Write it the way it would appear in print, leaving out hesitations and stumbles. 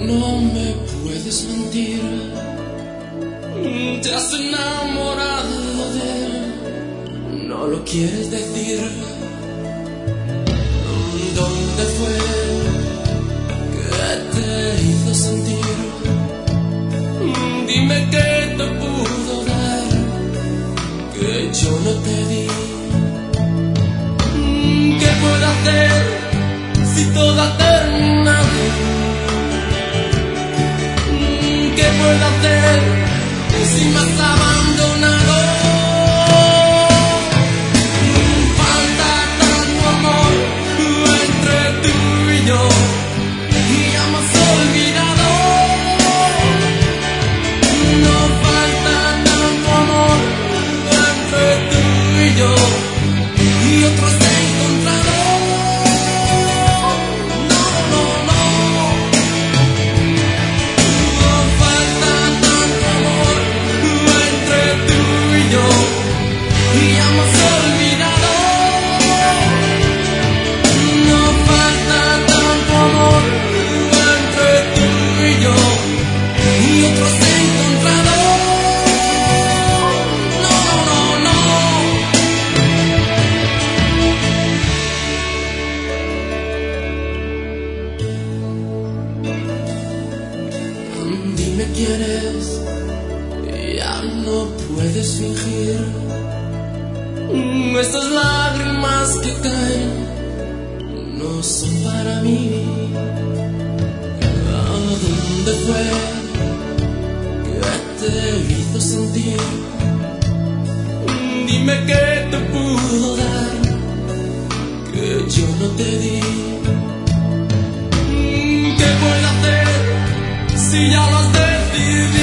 No me puedes mentir, te has enamorado de él, no lo quieres decir. ¿Dónde fue que te hizo sentir? Dime qué te pudo dar que yo no te di. ¿Qué puedo hacer si todo ha terminado? ¿Qué puedo hacer si me has abandonado? Falta tanto amor entre tú y yo y ya me has olvidado. No falta tanto amor entre tú y yo y otros he encontrado. No, no, no. No falta tanto amor entre tú y yo y ya me has olvidado. No falta tanto amor entre tú y yo y otros he encontrado. No, no, no. Dime quién es, ya no puedes fingir. Estas lágrimas que caen no son para mí. ¿A dónde fue que te hizo sentir? Dime qué te pudo dar que yo no te di. ¿Qué puedo hacer si ya lo has decidido?